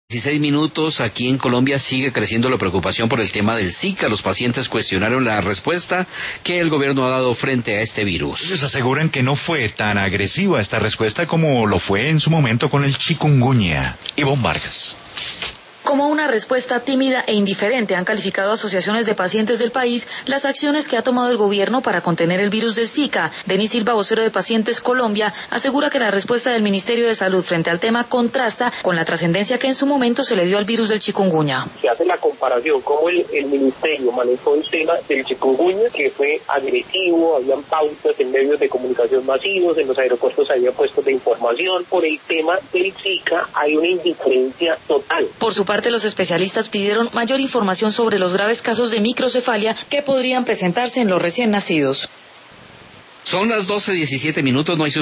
16 minutos, aquí en Colombia sigue creciendo la preocupación por el tema del Zika. Los pacientes cuestionaron la respuesta que el gobierno ha dado frente a este virus. Ellos aseguran que no fue tan agresiva esta respuesta como lo fue en su momento con el chikungunya. Ivonne Vargas. Como una respuesta tímida e indiferente han calificado asociaciones de pacientes del país las acciones que ha tomado el gobierno para contener el virus del Zika. Denis Silva, vocero de Pacientes Colombia, asegura que la respuesta del Ministerio de Salud frente al tema contrasta con la trascendencia que en su momento se le dio al virus del chikungunya. Se hace la comparación cómo el Ministerio manejó el tema del chikungunya, que fue agresivo, habían pautas en medios de comunicación masivos, en los aeropuertos había puestos de información. Por el tema del Zika hay una indiferencia total. Por su parte, los especialistas pidieron mayor información sobre los graves casos de microcefalia que podrían presentarse en los recién nacidos. Son las 12:17 minutos, no hay